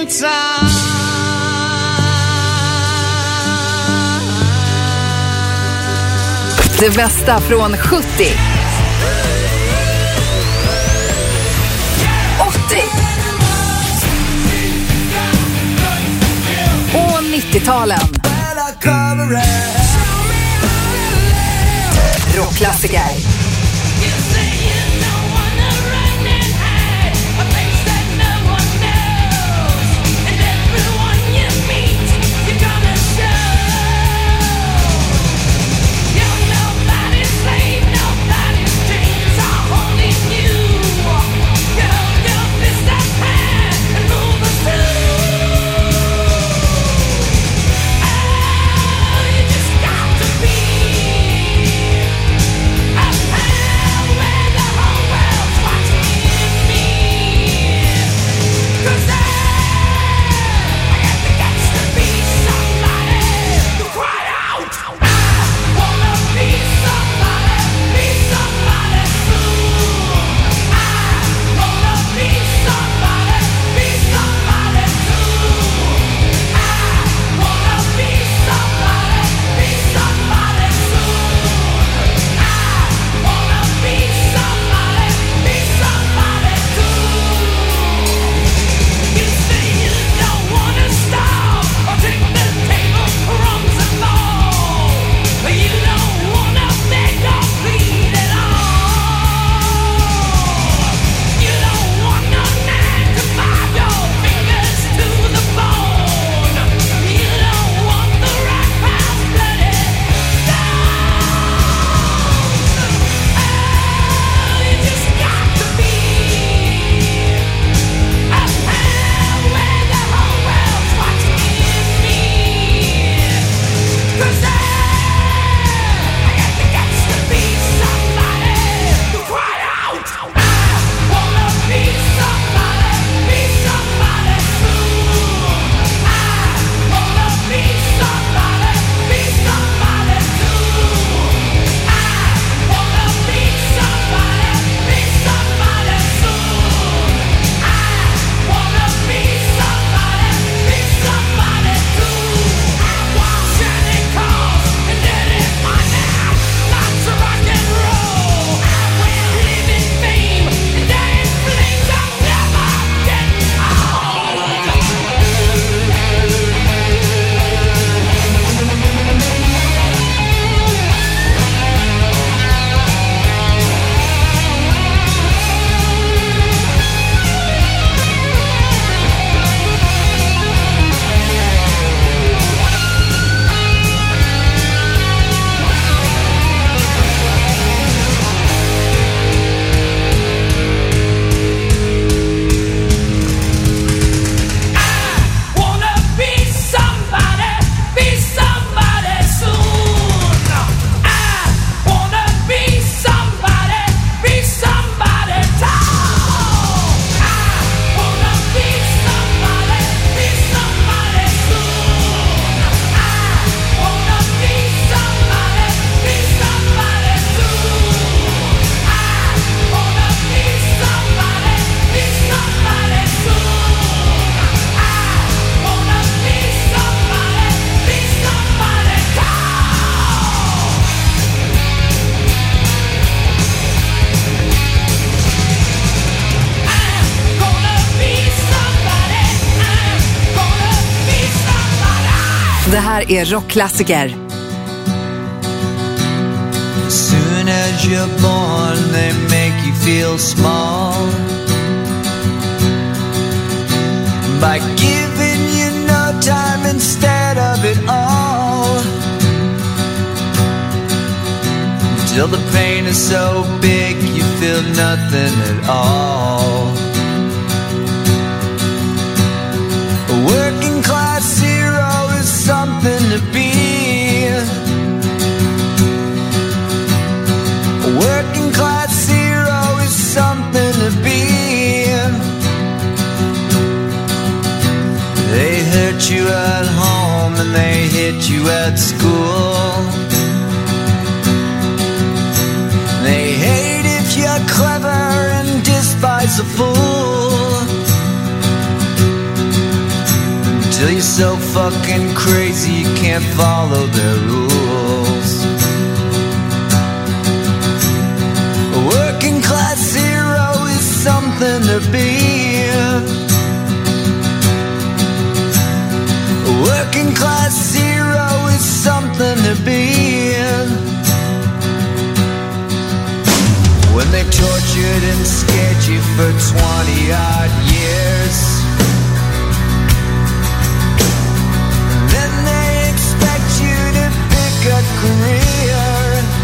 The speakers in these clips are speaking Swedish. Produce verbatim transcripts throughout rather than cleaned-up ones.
time. Det bästa från sjuttio, åttio och nittio-talen. Rockklassiker. Det här är rockklassiker. Soon as you're born, they make you feel small by giving you no time instead of it all. Till the pain is so big you feel nothing at all. A working class hero is something to be. A working class hero is something to be. They hurt you at home and they hit you at school. They hate if you're clever and despise a fool. till you're so fucking crazy you can't follow their rules. A working class hero is something to be. A working class hero is something to be. When they tortured and scared you for twenty odd years, then they expect you to pick a career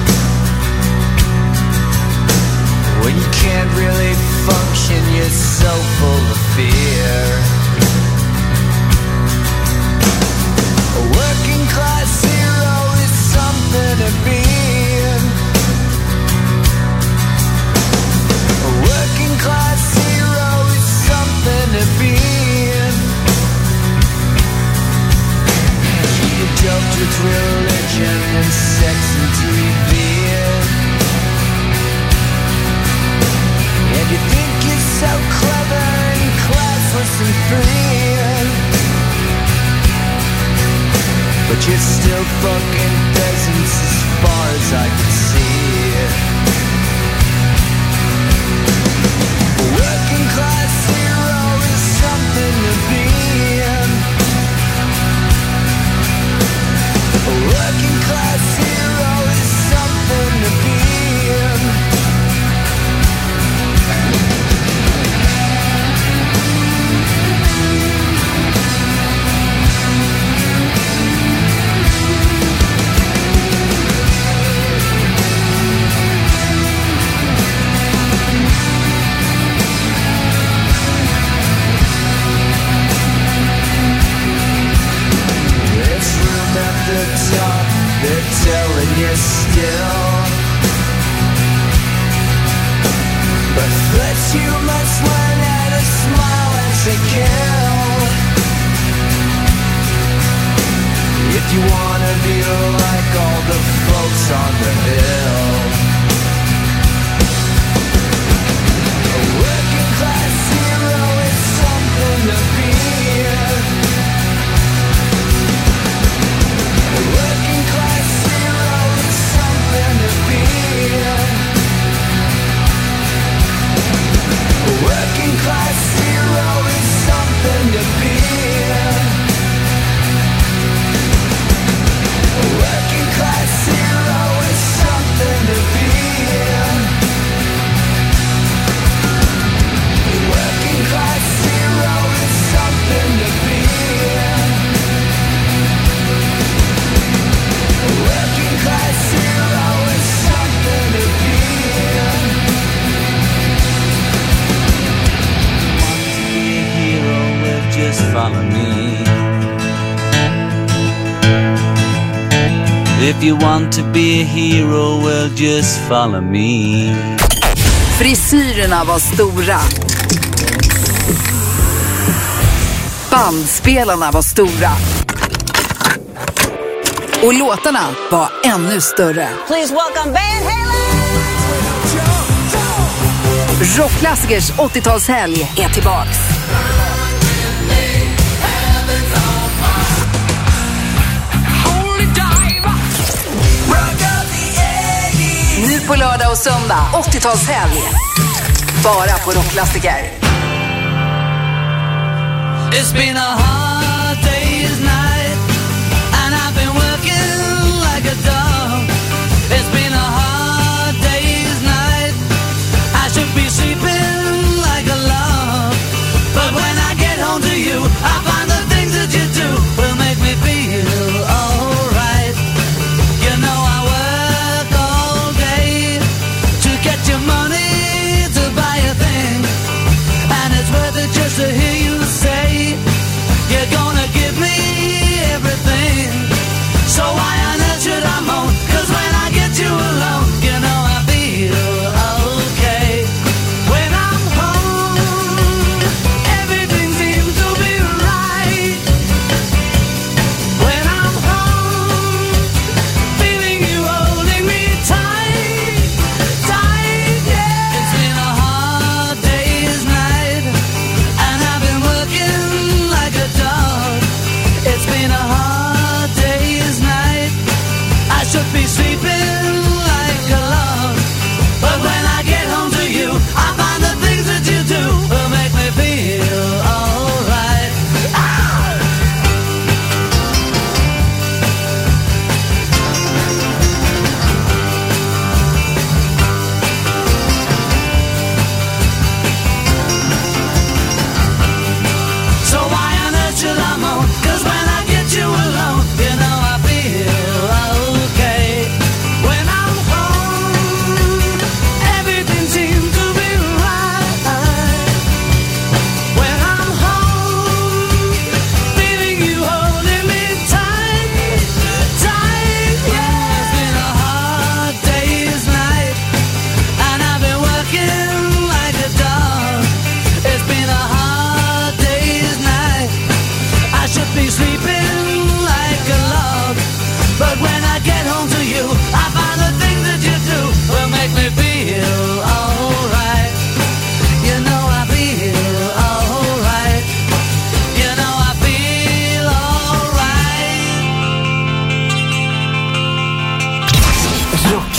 when you can't really function, you're so full of fear. A working class hero is something to be. A working class hero is something to be. You're doped with religion and sex and T V, and you think you're so clever and classless and free, but you're still fucking peasants as far as I can see. A working class hero is something to be. A working class hero is something to be. The top, they're telling you still, but first you must learn how to smile and say kill, if you wanna be like all the folks on the hill. A working class hero is something to be. A working class hero is something to be. A working class hero is something to be. A working class hero is something to be. A working class hero is something to be. A working class hero is something to be. Want to be a hero, well just follow me. If you want to be a hero, well just follow me. Frisyrerna var stora. Bandspelarna var stora. Och låtarna var ännu större. Please welcome Van Halen! Rockklassikers åttiotalshelg är tillbaks. Nu på lördag och söndag, åttiotalshelg. Bara på Rockklassiker. It's been a hard day's night, and I've been working like a dog. It's been a hard day's night, I should be sleeping like a log. But when I get home to you, I find the things that you do will make me feel alright. You know I work all day to get your money to buy a thing, and it's worth it just to hear you say, you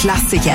rockklassiker.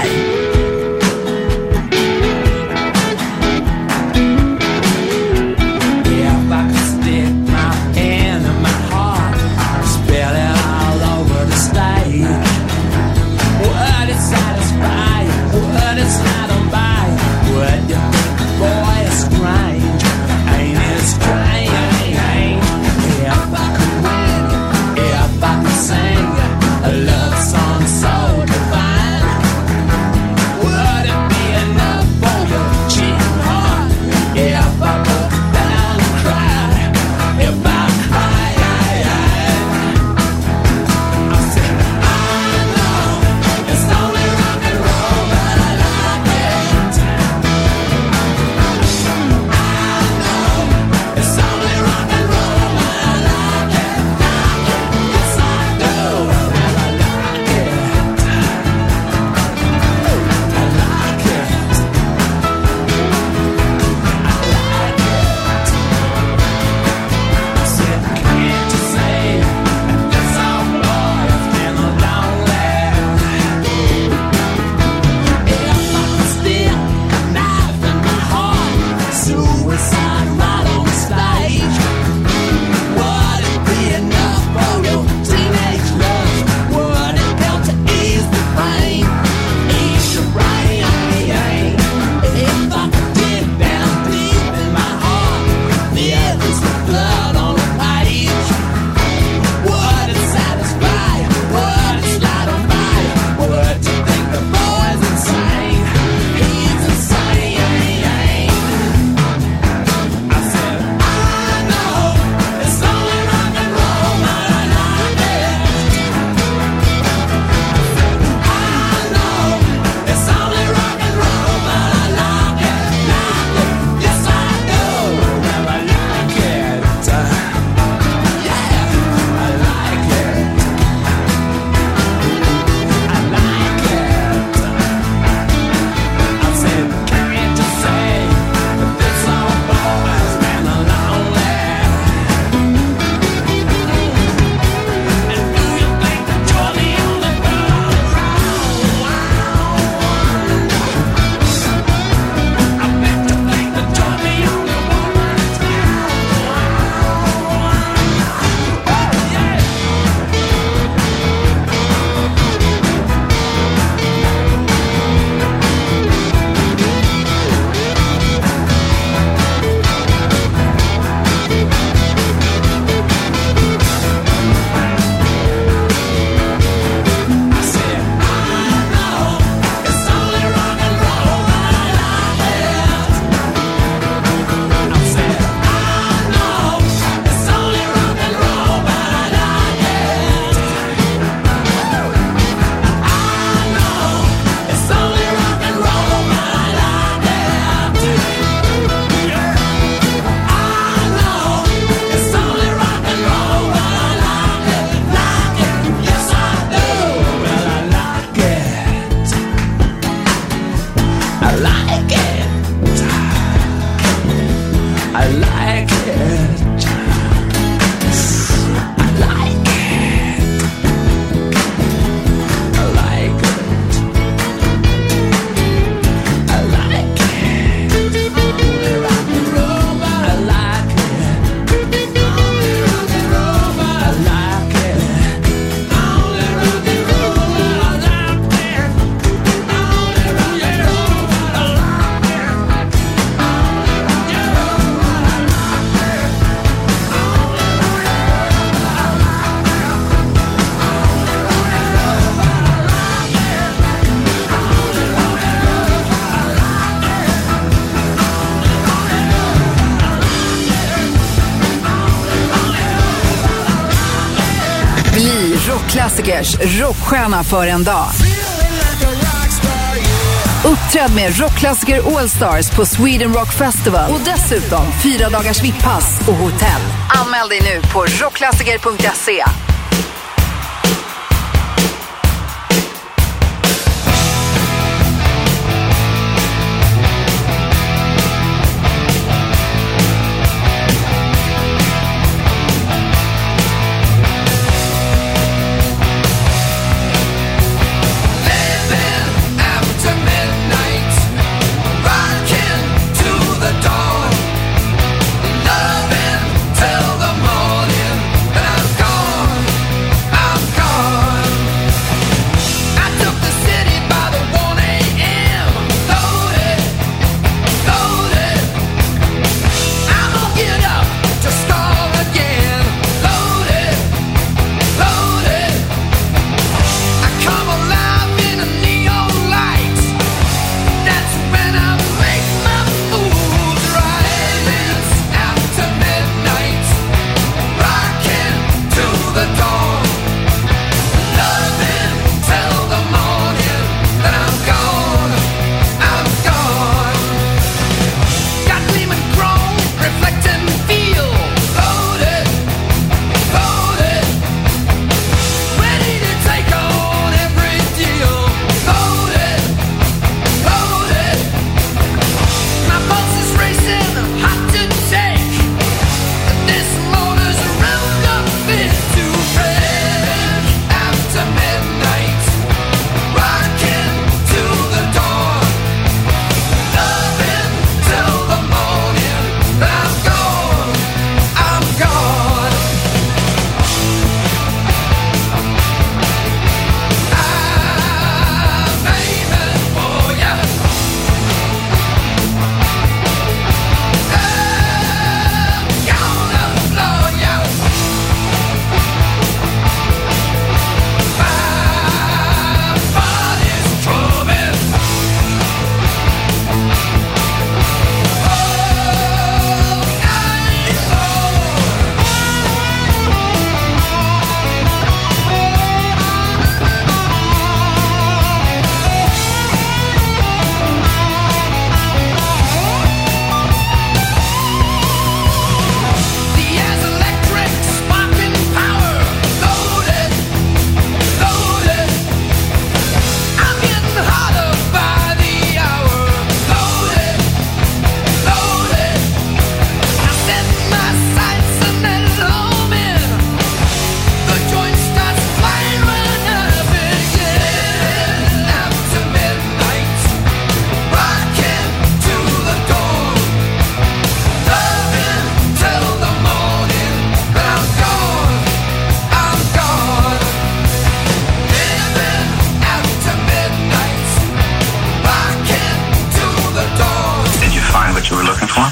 Rockklassikers rockstjärna för en dag. Uppträd med Rockklassiker All Stars på Sweden Rock Festival och dessutom fyra dagars vipppass och hotell. Anmäl dig nu på rockklassiker punkt se. Living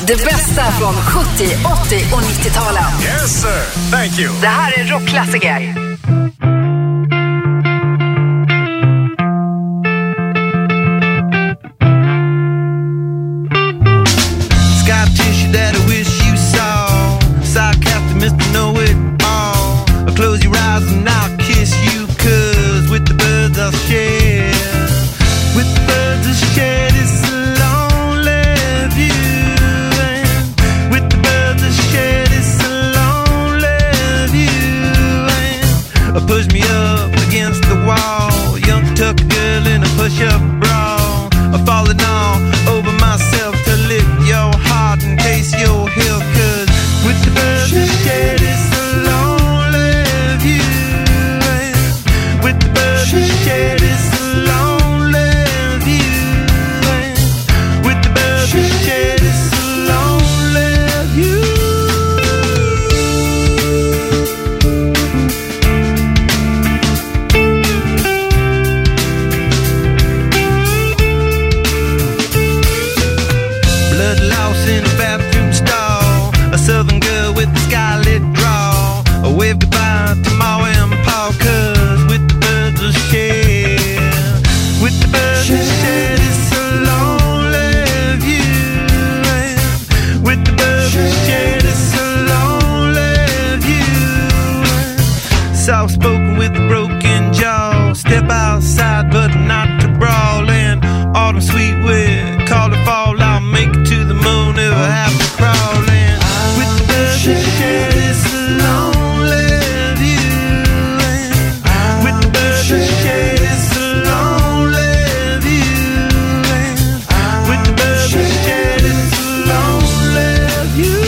Det bästa från sjuttio, åttio och nittio-talen. Yes sir, thank you. Det här är rockklassiker. Sky tissue that I wish you saw. Sarcastic Mister Know-It-All. Close your eyes and I'll kiss you, cause with the birds I'll share. With the birds I'll share this lonely view. And with the birds I'll share this lonely view. And push me up against the wall. Young tuck girl in a push-up bra. I'm falling all over myself to lift your heart and taste your hill, cause with the birds I'll share this lonely view. And with the birds I'll share this lonely view. And with the birds I'll share this lonely view. Blood loss in a bathroom stall. A southern girl with a scarlet draw. A wave goodbye to Ma and Pa, cause with the birds will share. With the birds will share this lonely view. And with the birds will share this lonely view. Soft spoken with a broken jaw. Step outside but not to brawl. And autumn sweet wind, call it fall. I'll make it to the moon if I have to crawl. And with the birds will share this lonely view. And with the birds will share this lonely view. And with the birds will share this lonely view.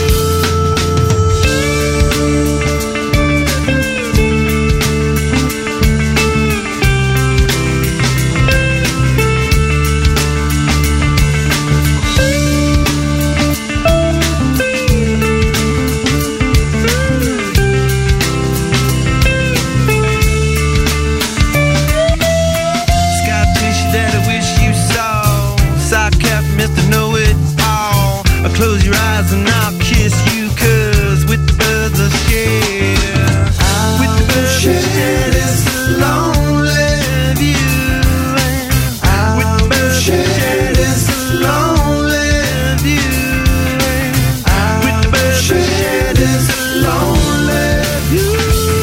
Sky tissue that I wish you saw. Sidecap Mister Know-It-All. I'll close your eyes and I'll kiss you, cause with the birds I'll share. With the birds I'll share this lonely view. And with the birds I'll share this lonely view. And with the birds I'll share this lonely view.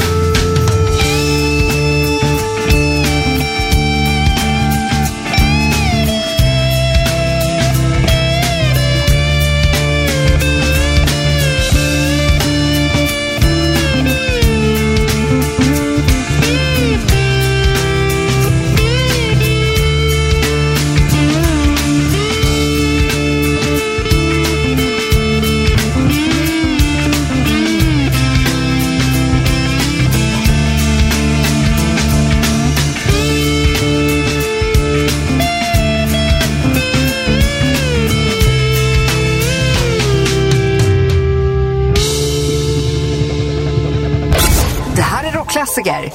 Det här är rockklassiker.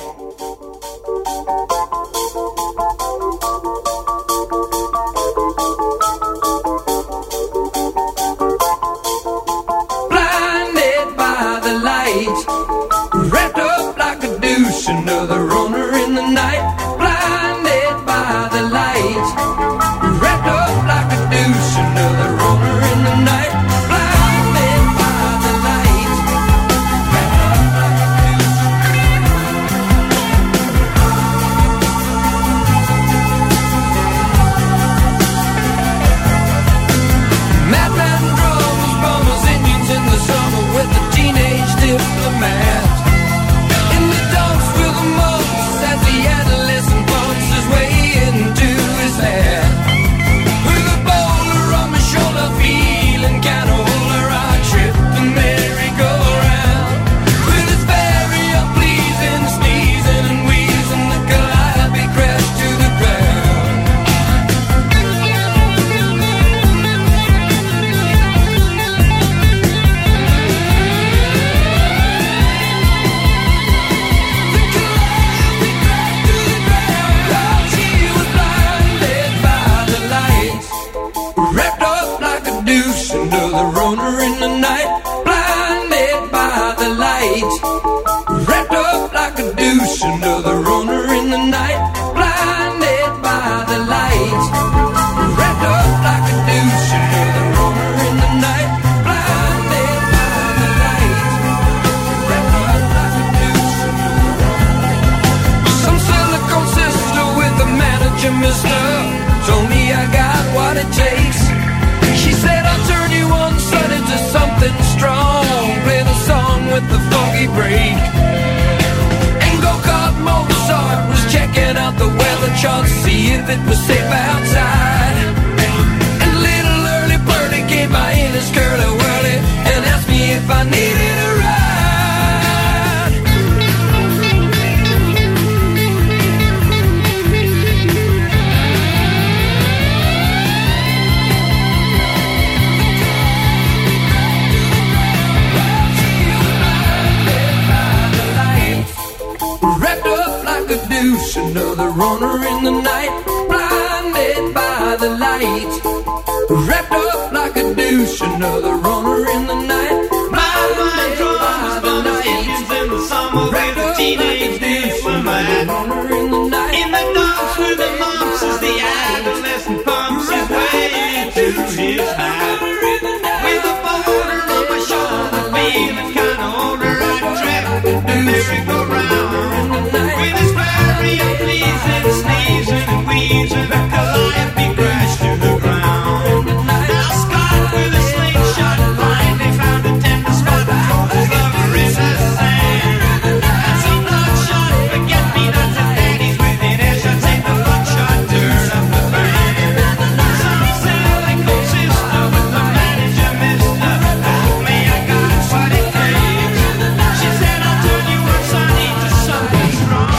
Blinded by the light, wrapped up like a douche, another runner in the night. Blinded by the light, wrapped up like a douche, another runner in the night. Blinded by the light, wrapped up like a Madman drums, bombers, engines in the summer with a teenage diplomat. In the dumps with a mug early break. And go-kart Mozart was checking out the weather chart to see if it was safe outside. And little early birdie came by in his curly-whirly and asked me if I needed a ride. Another runner in the night, blinded by the light. Wrapped up like a douche, another runner in the night, blinded by the light. Wrapped up like a douche, another runner in the night. In the dumps with the lumps as the adolescent pumps his way to his night. With a boulder on my shoulder, feeling kinda older, I trip the merry-go-round. With his I'm pleasing, sneezing and wheezing, the Calliope crashed to the ground. Now Scott with a slingshot finally found a tender spot for his lover in the sand. And some bloodshot forget-me-nots and daddies within earshot take the buckshot, turn up the band. Some cynical sister with the manager, mister, told me I got what it takes. She said, I'll turn you on, sonny, to something strong.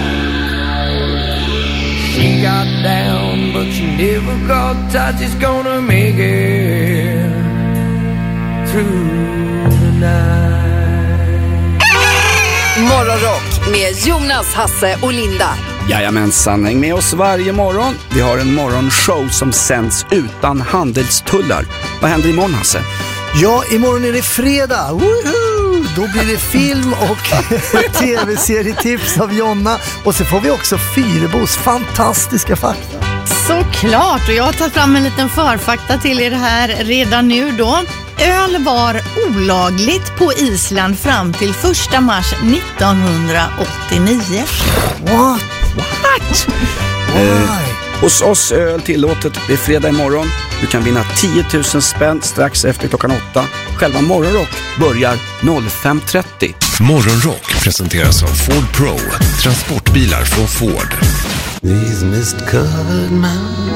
She got down, but she never got touch. She's gonna make it through the night. Morgonrock med Jonas, Hasse och Linda. Jajamensan, häng med oss varje morgon. Vi har en morgonshow som sänds utan handelstullar. Vad händer imorgon, Hasse? Ja, imorgon är det fredag. Woohoo! Då blir det film och tv-serietips av Jonna. Och så får vi också Fyrebos fantastiska fakta. Såklart, och jag har tagit fram en liten förfakta till er här redan nu då. Öl var olagligt på Island fram till första mars nittonhundraåttionio. What? What? Eh, hos oss öl tillåtet. Det är fredag imorgon. Du kan vinna tio tusen spänn strax efter klockan åtta. Själva Morgonrock börjar fem trettio. Morgonrock presenteras av Ford Pro. Transportbilar från Ford. These mist-covered mountains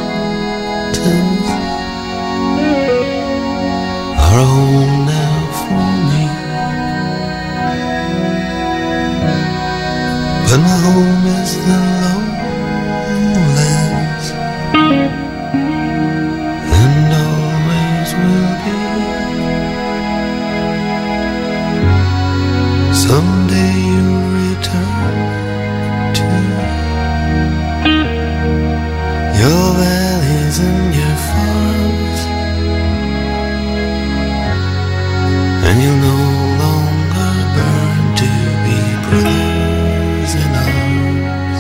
are home now for me, but my home is the lowlands, and always will be. Someday you return to your valleys and your farms, and you'll no longer burn to be brothers in arms.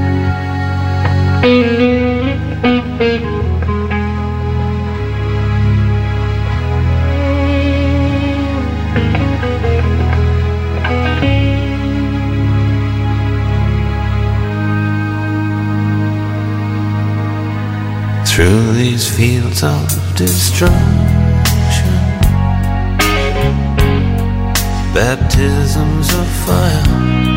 Through these fields of destruction, baptisms of fire,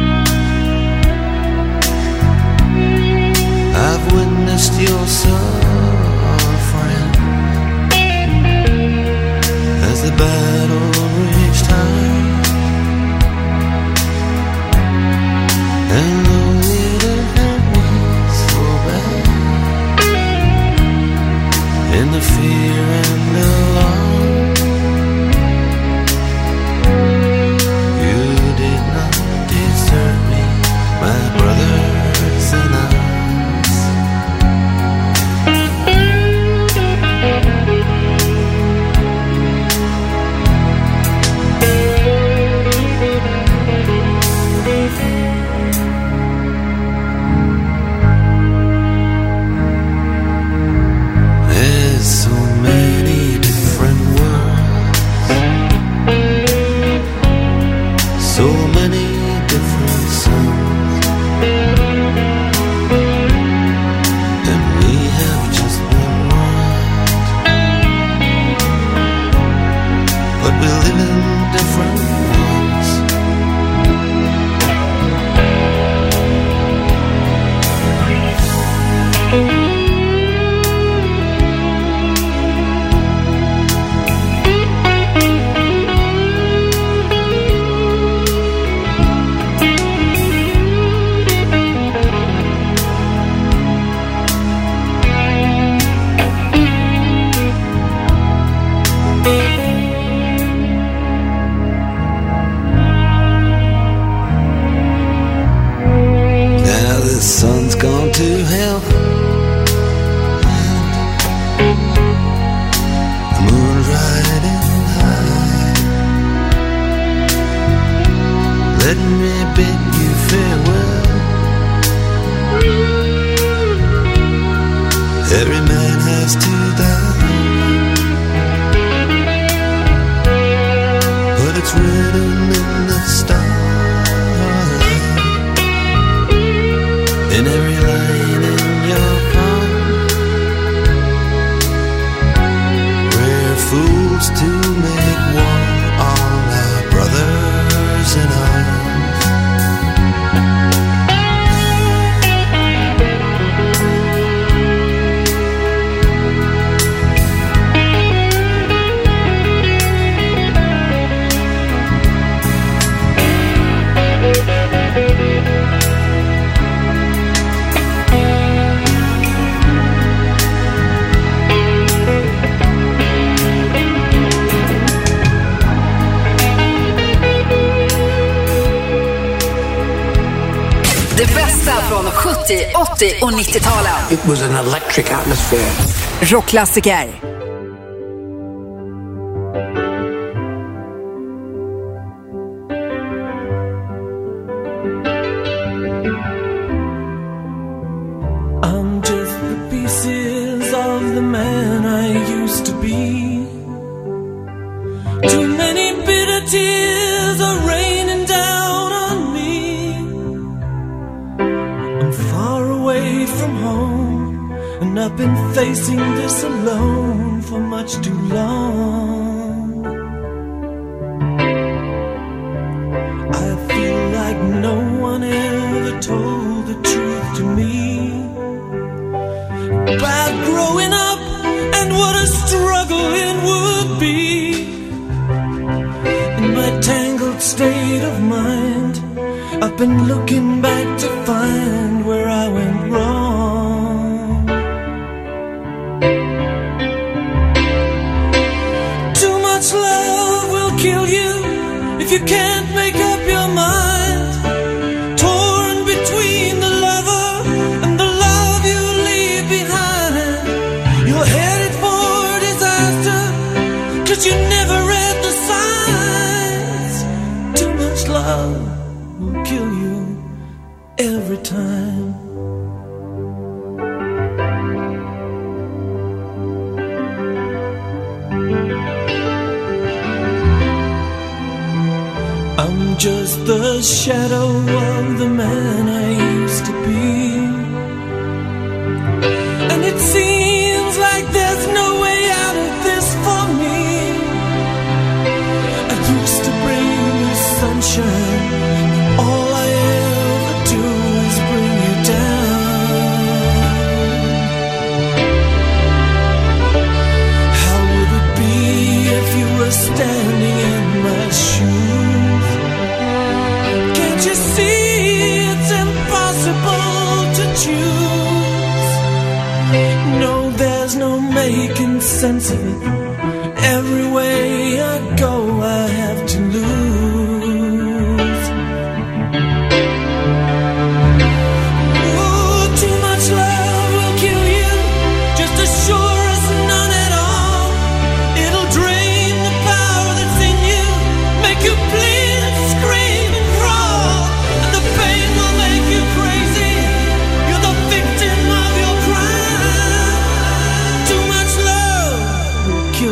I've witnessed your suffering as the battle reached high. And though it hurt me so bad, in the fear and alarm, you did not desert me, my brothers in arms. There's so many different worlds, so many different suns, and we have just one world, but we live in different ones. let me bid you farewell. Every man has to die, but it's written in the stars, in every line in your palm. We're fools to make war on our brothers in arms. Det bästa från sjuttio, åttio och nittio-talen. It was an electric atmosphere. Rockklassiker. I'm just the pieces of the man I used to be. Too many bitter tears are raining down on me. I'm far away from home, and I've been facing this alone for much too long. I feel like no one ever told the truth to me about growing up and what a struggle it would be. In my tangled state of mind, I've been looking back to find where I went wrong. Too much love will kill you if you can't make up your mind. Torn between the lover and the love you leave behind. You're headed for disaster, 'cause you never read the signs. Too much love will kill you every time. I'm just the shadow of the man I used to be, and it seems like there's no way out of this for me. I used to bring you sunshine, all I ever do is bring you down. How would it be if you were standing in my shoes? Can't you see it's impossible to choose? No, there's no making sense of it. Every way I go, I have to lose. Oh, too much love will kill you, just as sure as none at all. It'll drain the power that's in you, make you bleed and scream and crawl, and the pain will make you crazy. You're the victim of your crime. Too much love will kill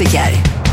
Rockklassiker.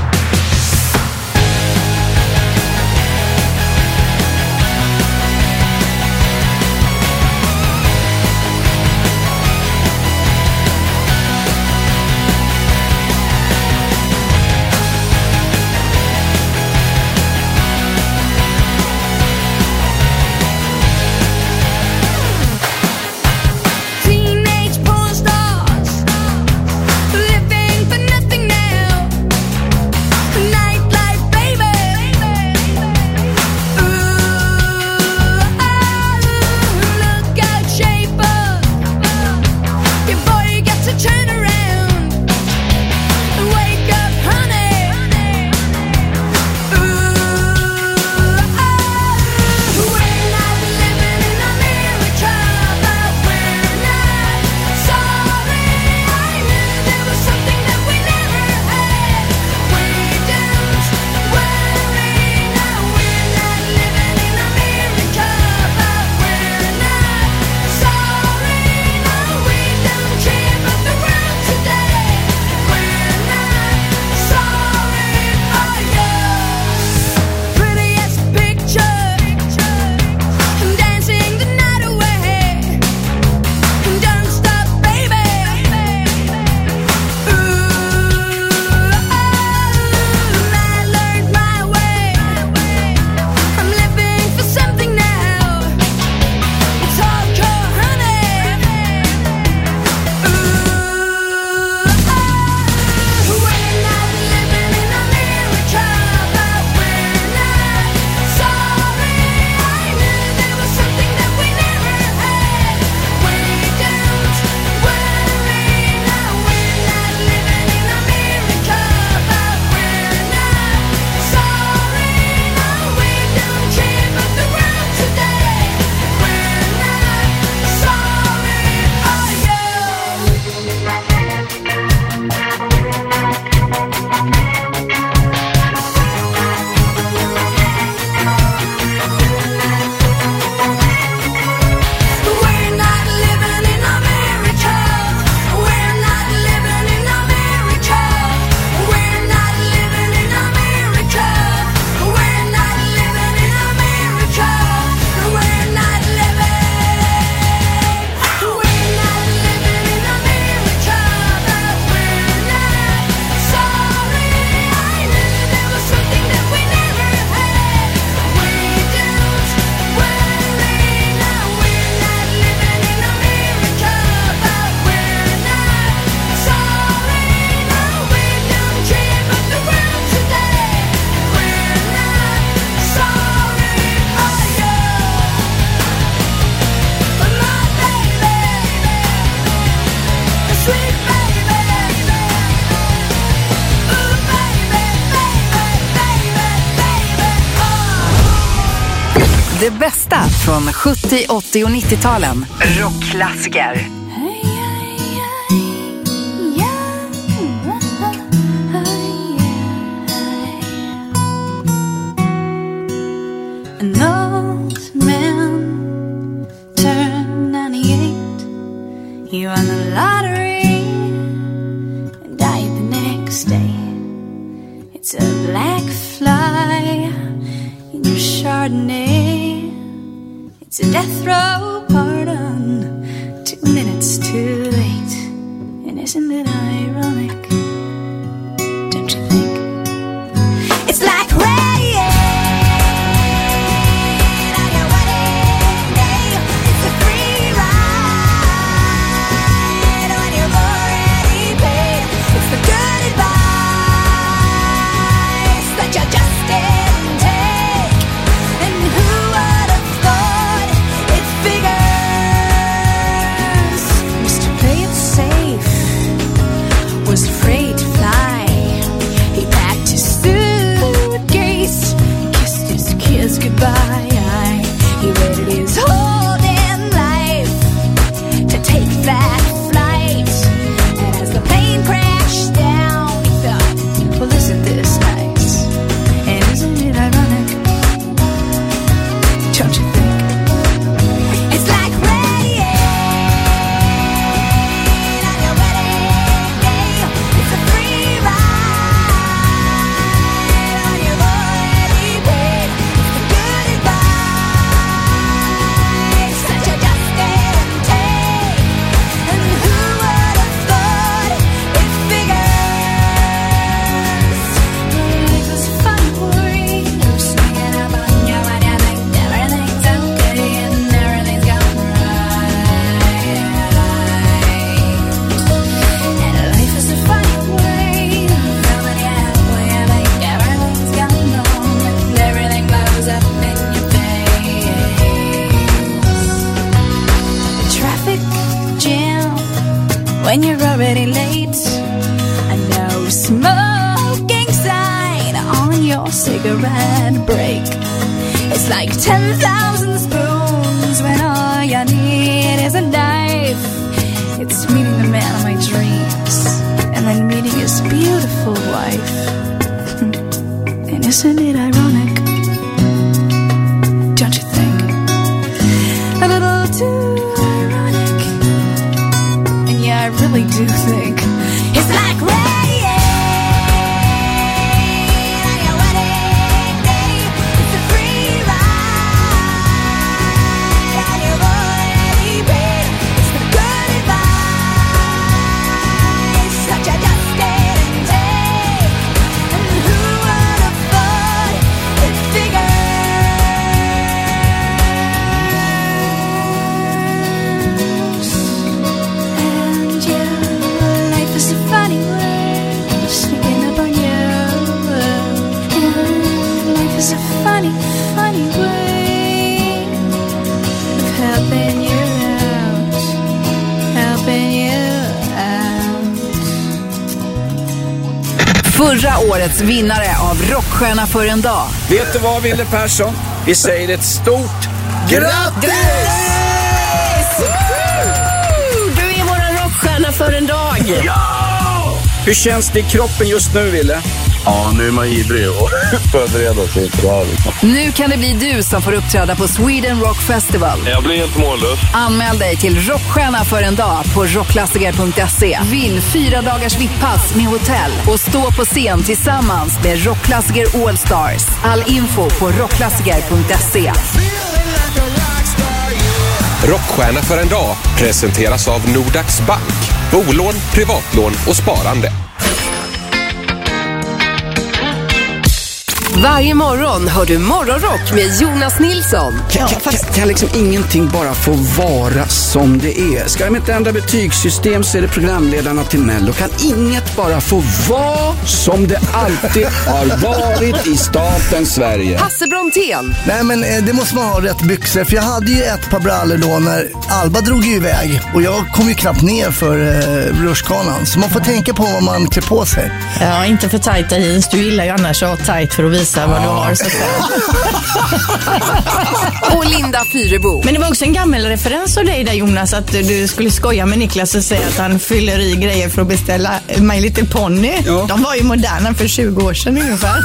Det bästa från sjuttio, åttio och nittio-talen. Rockklassiker. An old man turned ninety-eight. He won the lottery and died the next day. It's a black fly in your Chardonnay. It's a death row pardon, two minutes too late. And isn't it ironic? Don't you think? It's like rain on your wedding day. It's a free ride when you've already paid. It's the good advice that you just didn't take. And who would have thought it figures? Mister Play it safe. when you're already late. I know smoking sign on your cigarette break. It's like ten thousand spoons when all you need is a knife. It's meeting the man of my dreams and then meeting his beautiful wife. And isn't it ironic? Don't you think? A little too ironic. And yeah, I really do think it's like rain on your wedding day. It's a free ride on your already paid. It's the good advice that you just didn't take. And who would have thought it figures? And your life is a funny word sneaking up on you. And life is a funny, funny way of helping you out, helping you out. Förra årets vinnare av Rockstjärna för en dag. Vet du vad, Wille Persson? Vi säger ett stort grattis! Du är våran rockstjärna för en dag. Hur känns det i kroppen just nu, Wille? Ja, nu är man ivrig och förbereda sig för det här. Liksom. Nu kan det bli du som får uppträda på Sweden Rock Festival. Jag blir helt mållös. Anmäl dig till Rockstjärna för en dag på rockklassiker punkt se. Vinn fyra dagars vipppass med hotell och stå på scen tillsammans med Rockklassiker All Stars. All info på rockklassiker punkt se. Rockstjärna för en dag presenteras av Nordax Bank. Bolån, privatlån och sparande. Varje morgon hör du Morgonrock med Jonas Nilsson. Kan, kan, kan liksom ingenting bara få vara som det är? Ska de inte ändra betygssystem så är det programledarna till Mello. Kan inget bara få vara som det alltid har varit i staten Sverige? Hasse Brontén. Nej, men eh, det måste man ha rätt byxor. För jag hade ju ett par brallor då när Alba drog ju iväg. Och jag kom ju knappt ner för eh, rutschkanan. Så man får tänka på vad man klär på sig. Ja, inte för tajta jeans. Du gillar ju annars att ha tajt för att visa vad du har. Så att säga. Och Linda Fyrebo. Men det var också en gammal referens av dig där, Jonas, att du skulle skoja med Niklas och säga att han fyller i grejer för att beställa My Little Pony. Ja. De var ju moderna för tjugo år sedan ungefär.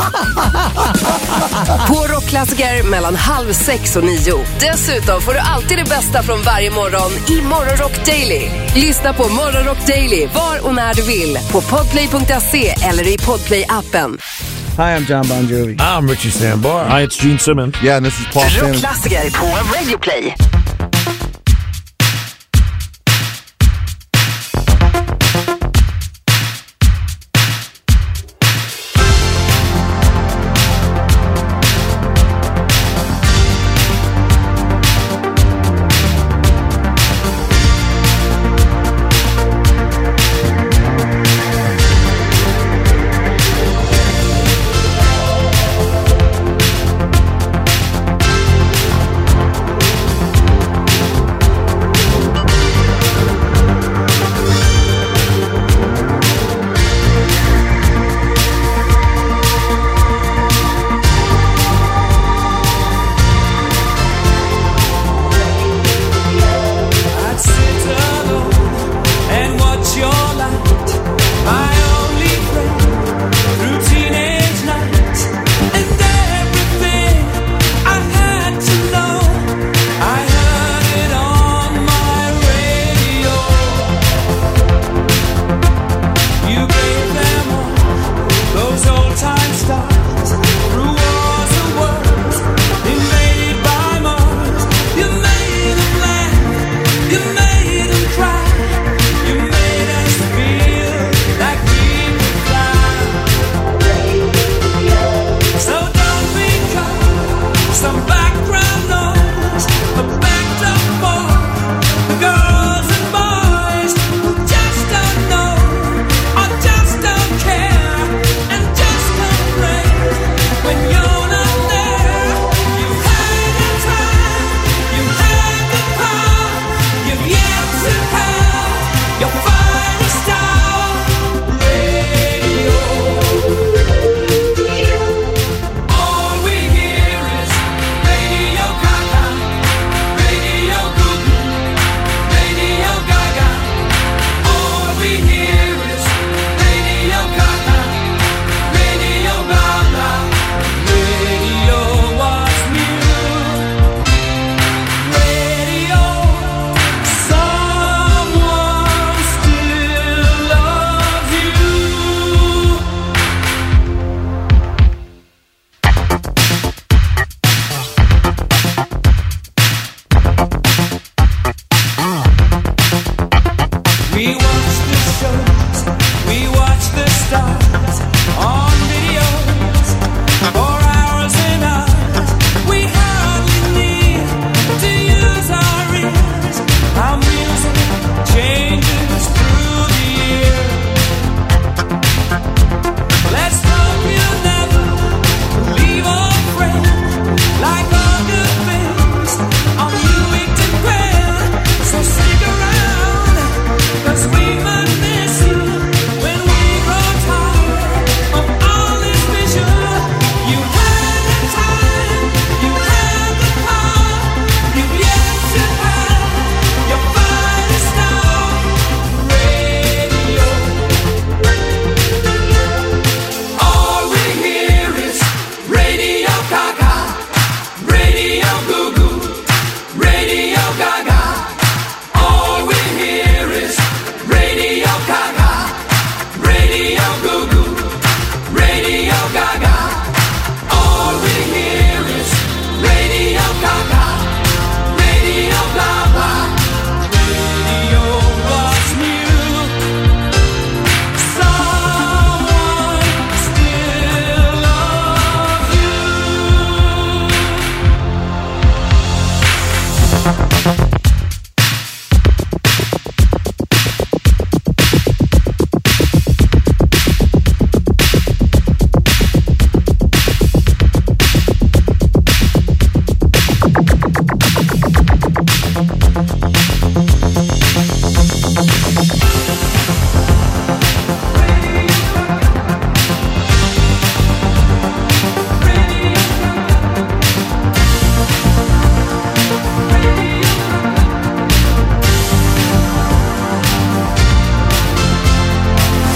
På Rockklassiker mellan halv sex och nio. Dessutom får du alltid det bästa från varje morgon i Morgonrock Daily. Lyssna på Morgonrock Daily var och när du vill på podplay punkt se eller i Podplay-appen. Hi, I'm John Bon Jovi. I'm Richie Sambor. Hi, it's Gene Simmons. Yeah, this is Paul Stanley. Rockklassiker på Radio Play.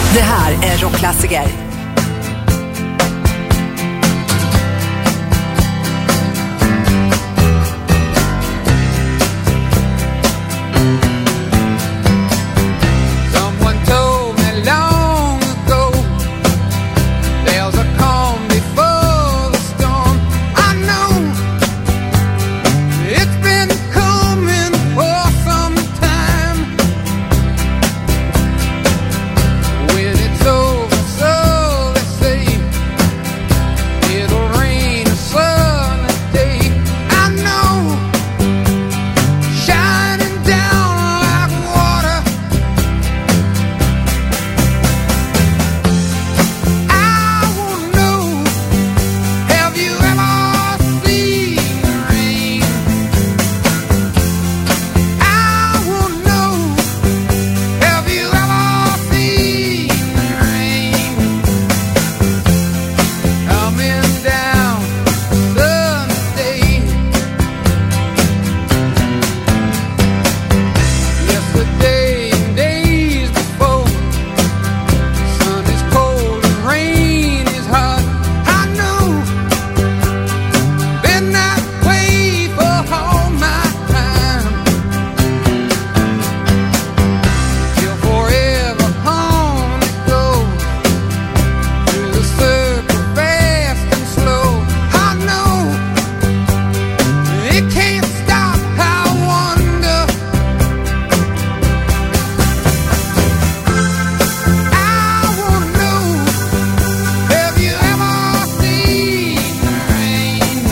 Det här är Rockklassiker. Someone told me long ago there's a calm before the storm. I know it's been coming for some time. When it's over, so they say it'll rain a sunny day. I know, shining down like water. I wanna know, have you ever seen the rain? I wanna know, have you ever seen the rain? Coming down Sunday. Yesterday and days before, sun is cold and rain is hot. I know, been that way for all my time. Till forever on it goes, through the circle fast and slow. I know, it can't stop. I wonder, I wanna know, have you ever seen the rain?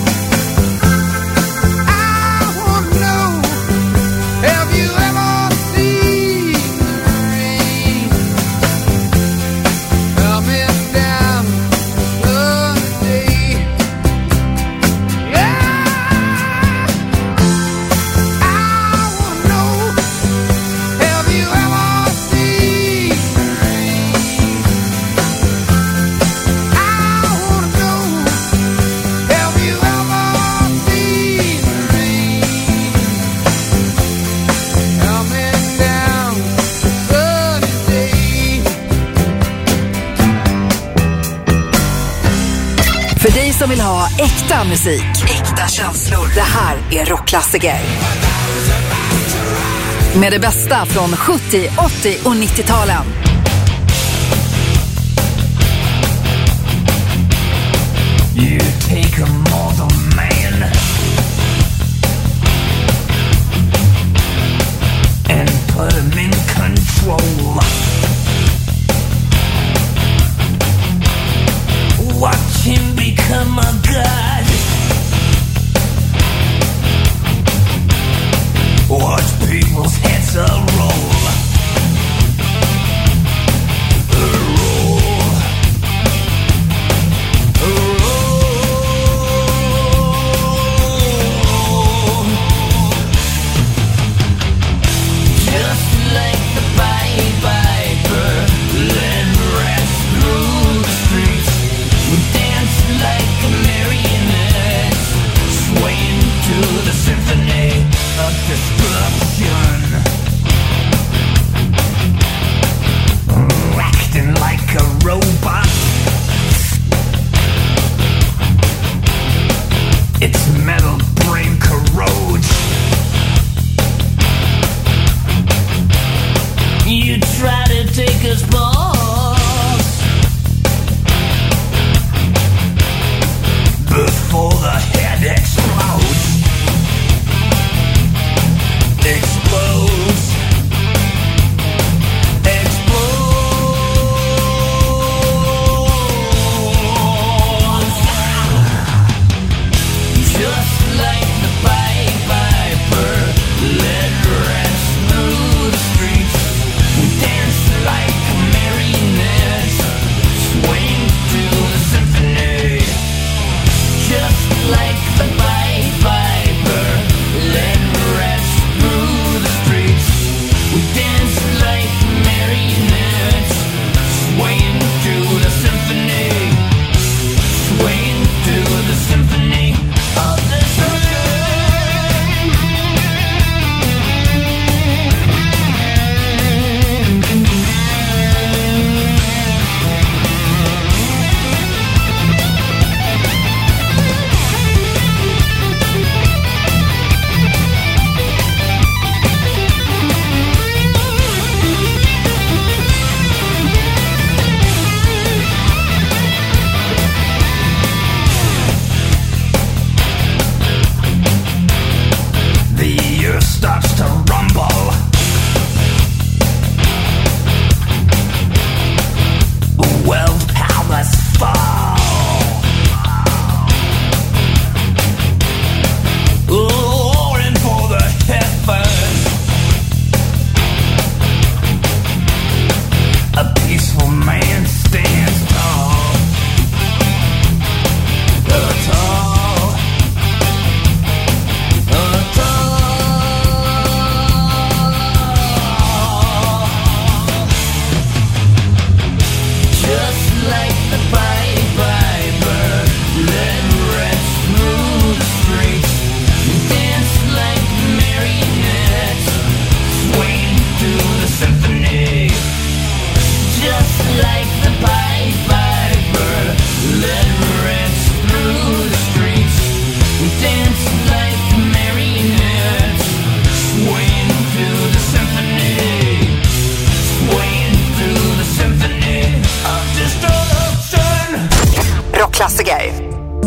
I wanna know, have you ever seen the rain? Coming down Sunday. Yeah, I wanna know, have you ever seen the rain? I wanna know, have you ever seen the rain? Coming down Sunday. För dig som vill ha äkta musik, äkta känslor. Det här är Rockklassiker. Med det bästa från sjuttio, åttio och nittio-talen. You take a mortal man and put him in control. Watch him become a god. Watch people's heads a roll. A roll. A roll. Just like the Pied Piper, land rats through the streets. We dance like a marionette, swaying to the symphony of destruction. rockklassiker.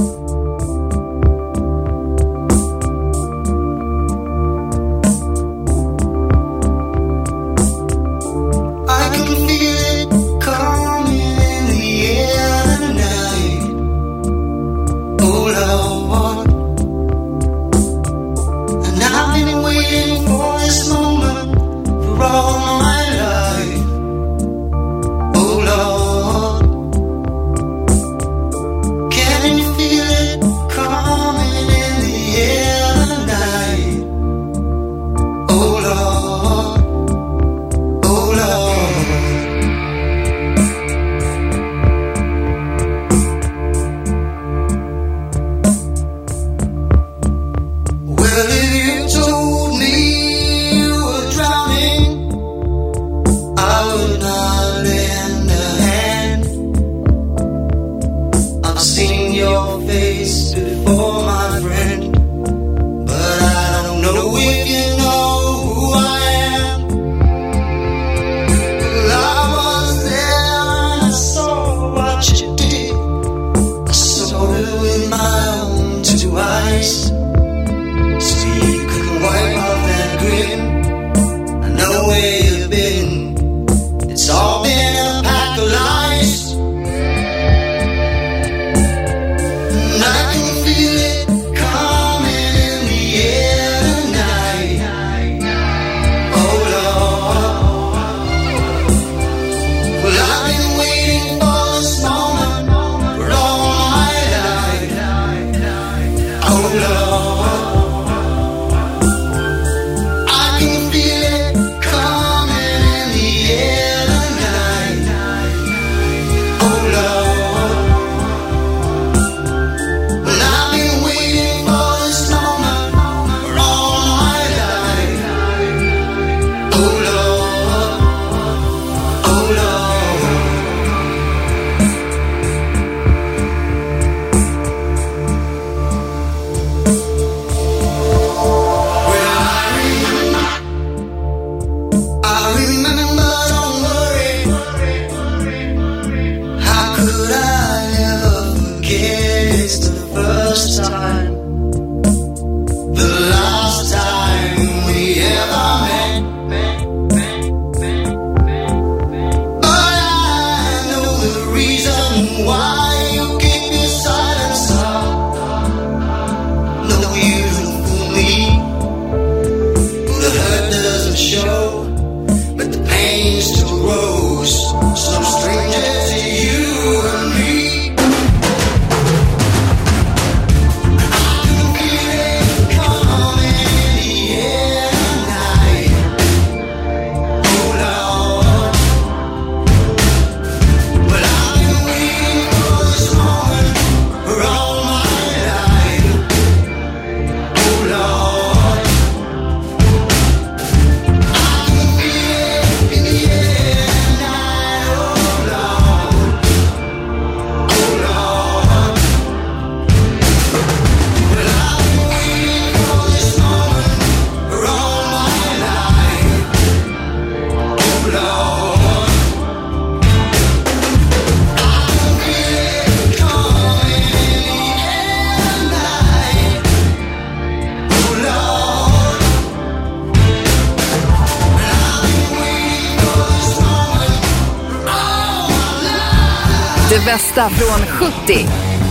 Det bästa från sjuttio,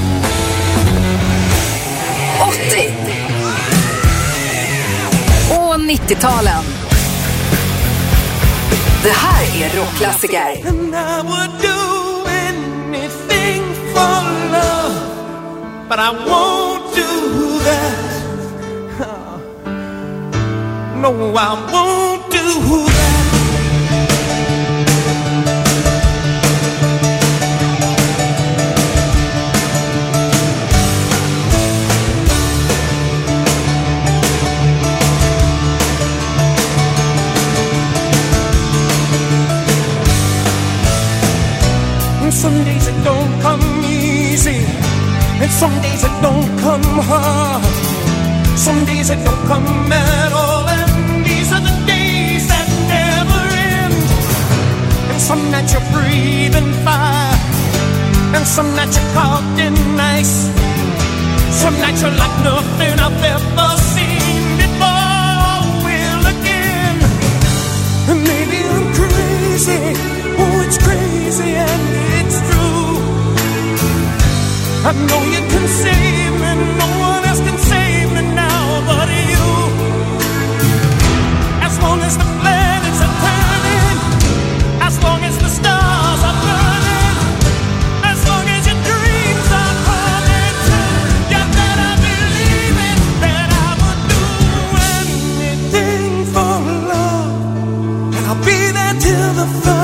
åttio och nittio-talen. Det här är rockklassiker. And I would do anything for love, but I won't do that. No, I won't do that. Some days it don't come easy, and some days it don't come hard. Some days it don't come at all, and these are the days that never end. And some nights you're breathing fire, And some nights you're caught in ice. Some nights you're like nothing I've ever seen before. Will again. And maybe I'm crazy. Oh, it's crazy and it's true. I know you can save me. No one else can save me now but you. As long as the planets are turning, as long as the stars are burning, as long as your dreams are coming true, you better believe it, that I would do anything for love. And I'll be there till the fun.